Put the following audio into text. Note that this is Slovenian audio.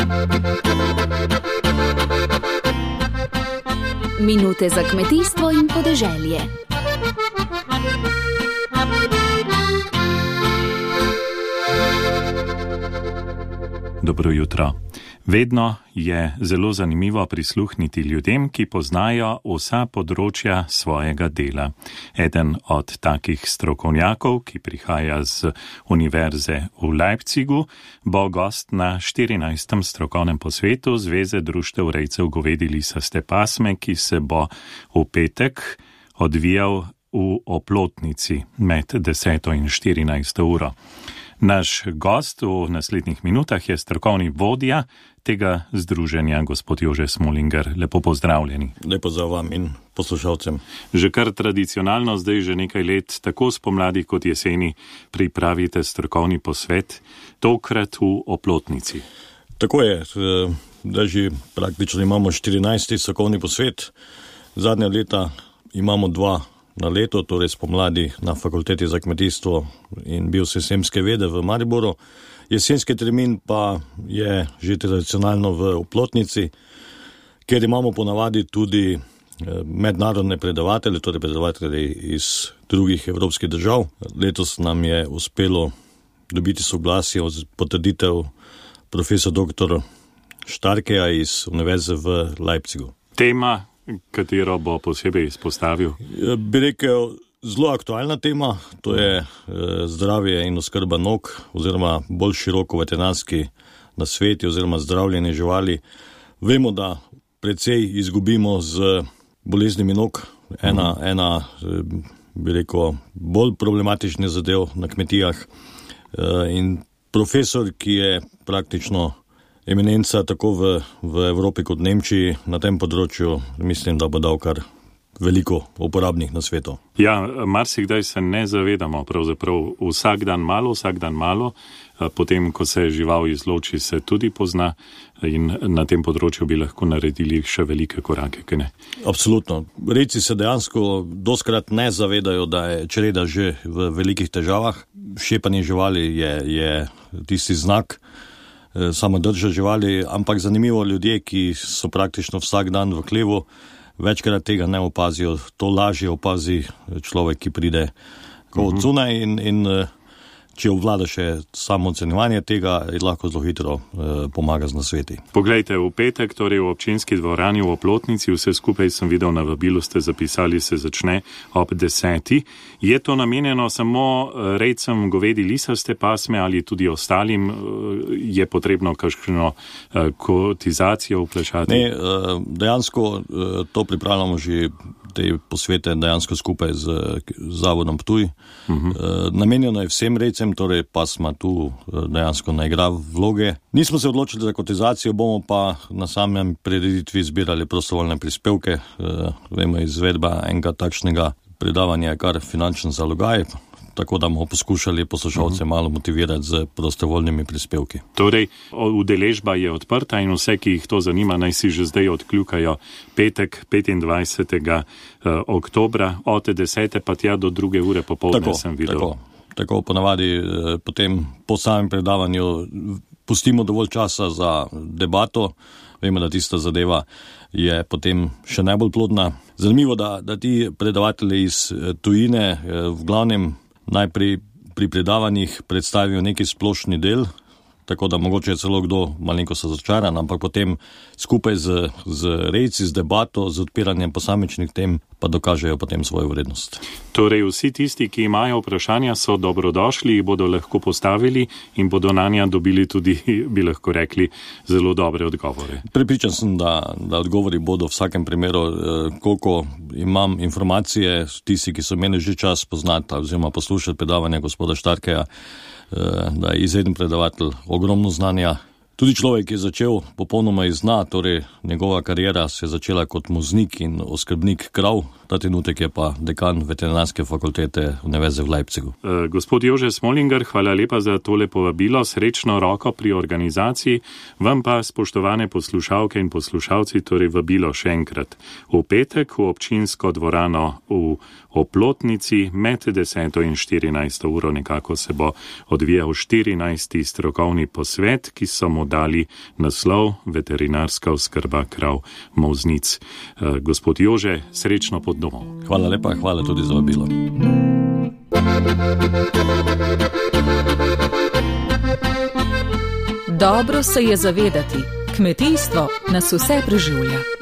Minute za kmetijstvo in podeželje. Dobro jutro. Vedno je zelo zanimivo prisluhniti ljudem, ki poznajo vsa področja svojega dela. Eden od takih strokovnjakov, ki prihaja z Univerze v Leipzigu, bo gost na 14. strokovnem posvetu Zveze društev rejcev govedi lisaste pasme, ki se bo v petek odvijal v Oplotnici med 10. in 14. uro. Naš gost v naslednjih minutah je strokovni vodja tega združenja, gospod Jože Smolinger. Lepo pozdravljeni. Lepo za vam in poslušalcem. Že kar tradicionalno zdaj že nekaj let, tako spomladi kot jeseni, pripravite strokovni posvet, tokrat v Oplotnici. Tako je, da že praktično imamo 14. strokovni posvet. Zadnja leta imamo 2 na leto, torej spomladi na Fakulteti za kmetijstvo in biosistemske vede v Mariboru. Jesenski termin pa je že tradicionalno v Oplotnici, kjer imamo ponavadi tudi mednarodne predavatelje, torej predavatelje iz drugih evropskih držav. Letos nam je uspelo dobiti soglasje od potrditev profesor dr. Starkeja iz Univerze v Leipzigu. Tema, katero bo posebej izpostavil? Bi rekel, zelo aktualna tema, to je zdravje in oskrba nog, oziroma bolj široko veterinarski nasveti oziroma zdravljenje živali. Vemo, da precej izgubimo z boleznimi nog. Ena bi rekel, bolj problematičnih zadev na kmetijah. In profesor, ki je praktično eminenca tako v Evropi kot Nemčiji na tem področju, mislim, da bo dal kar veliko uporabnih nasvetov. Ja, marsikdaj se ne zavedamo, pravzaprav vsak dan malo, potem, ko se žival izloči, se tudi pozna in na tem področju bi lahko naredili še velike korake, kaj ne? Absolutno. Rejci se dejansko doskrat ne zavedajo, da je čreda že v velikih težavah. Šepanje živali je tisti znak, samo drža živali, ampak zanimivo, ljudje, ki so praktično vsak dan v hlevu, večkrat tega ne opazijo. To lažje opazi človek, ki pride od zunaj in če obvlada še samo ocenjevanje tega, je lahko zelo hitro pomaga z nasveti. Poglejte, v petek, torej v občinski dvorani v Oplotnici, vse skupaj sem videl na vabilu, ste zapisali, se začne ob 10. Je to namenjeno samo rejcem govedi lisaste pasme ali tudi ostalim? Je potrebno kakšno kotizacijo vplačati? Ne, dejansko to pripravljamo že te posvete dejansko skupaj z Zavodom Ptuj. Namenjeno je vsem rejcem, torej pasma tu dejansko ne igra vloge. Nismo se odločili za kotizacijo, bomo pa na samem prireditvi zbirali prostovoljne prispevke. Vemo, izvedba enega takšnega predavanja je kar finančen zalogaj, tako da bomo poskušali poslušalce malo motivirati z prostovoljnimi prispevki. Torej, udeležba je odprta in vse, ki jih to zanima, naj si že zdaj odkljukajo petek 25. oktobra od 10. pa tja do 2. ure popoldne sem videl. Tako ponavadi potem po samem predavanju pustimo dovolj časa za debato. Vemo, da tista zadeva je potem še najbolj plodna. Zanimivo, da ti predavatelji iz tujine v glavnem najprej pri predavanjih predstavijo neki splošni del, tako da mogoče je celo kdo malenkost razočaran, ampak potem skupaj z rejci, z debato, z odpiranjem posamičnih tem pa dokažejo potem svojo vrednost. Torej vsi tisti, ki imajo vprašanja, so dobrodošli, jih bodo lahko postavili in bodo na nja dobili tudi, bi lahko rekli, zelo dobre odgovore. Prepričan sem, da odgovori bodo v vsakem primeru, koliko imam informacije, tisti, ki so imeli že čas poznati oziroma poslušati predavanja gospoda Starkeja, da je izreden predavatelj, ogromno znanja. Tudi človek je začel popolnoma iz dna, torej njegova kariera se je začela kot voznik in oskrbnik krav, ta trenutek je pa dekan veterinarske fakultete Univerze v Leipzigu. Gospod Jože Smolinger, hvala lepa za tole povabilo, srečno roko pri organizaciji, vam pa, spoštovane poslušalke in poslušalci, torej vabilo še enkrat. V petek v občinsko dvorano v Oplotnici med 10. in 14. uro nekako se bo odvijal 14. strokovni posvet, ki so mu dali naslov Veterinarska oskrba krav molznic. Gospod Jože, srečno pod domov. Hvala lepa, hvala tudi za vabilo. Dobro se je zavedati, kmetijstvo nas vse preživlja.